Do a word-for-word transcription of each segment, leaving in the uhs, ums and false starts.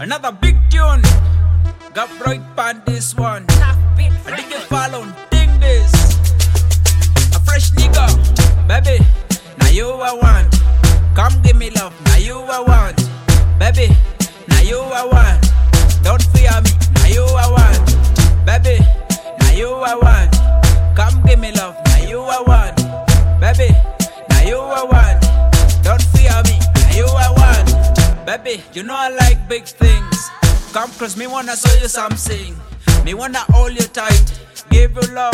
Another big tune. Got right pan this one. I think you follow, think this. A fresh nigga, baby. Now you I want. Come give me love. Now you I want, baby. Now you I want. Don't fear me. Now you I want, baby. Now you I want. Come give me love. Now you I want, baby. Now you I want. Don't fear me. Now you I want, baby. You know I like big things. Come cause me wanna show you something. Me wanna hold you tight, give you love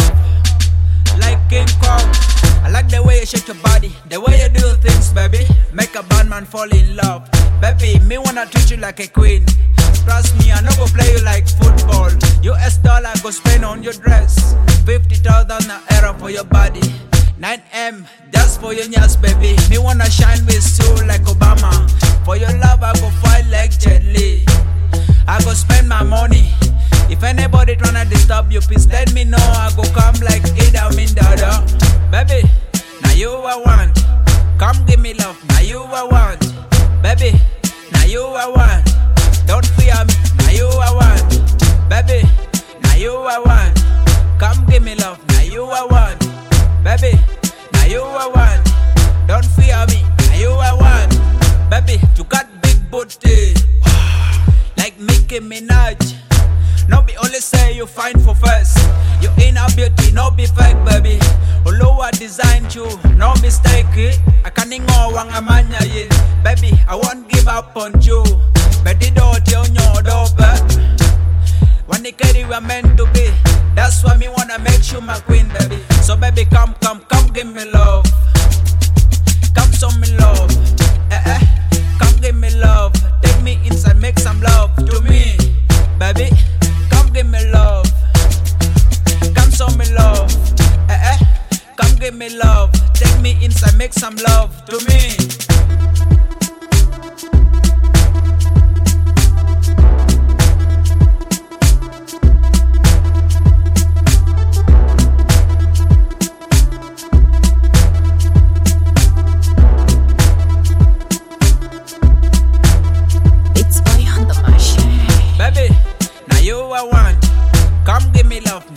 like King Kong. I like the way you shake your body, the way you do things, baby. Make a bad man fall in love, baby. Me wanna treat you like a queen. Trust me, I no go play you like football. U S dollar go spend on your dress. Fifty thousand a era for your body. Nine M just for your nails, baby. Me wanna shine with you like Obama. For your love, I go fight like Jet Li. I go spend my money. If anybody tryna disturb you, please let me know. I go come like Idi Amin Dada. Baby, now you I want. Come give me love, now you I want. Baby, now you I want. Don't fear me, now you I want. Baby, now you I want. Come give me love, now you I want. Baby, now you I want. Don't fear me, now you I want. Baby, you got big booty like Nicki Minaj. No be only say you fine for first. You inner beauty, no be fake, baby. Although I designed you, no mistake. I can't go wrong, I'm on you. Baby, I won't give up on you. Baby, don't you know, dope. When they carry we're meant to be. That's why me wanna make you my queen, baby. So baby, come, come, come give me love. Come show me love. Eh, eh. Come give me love. Take me inside, make some love to me, baby. Come give me love. Come show me love. Eh, eh. Come give me love. Take me inside, make some love to me. Baby, now you I want. Come give me love.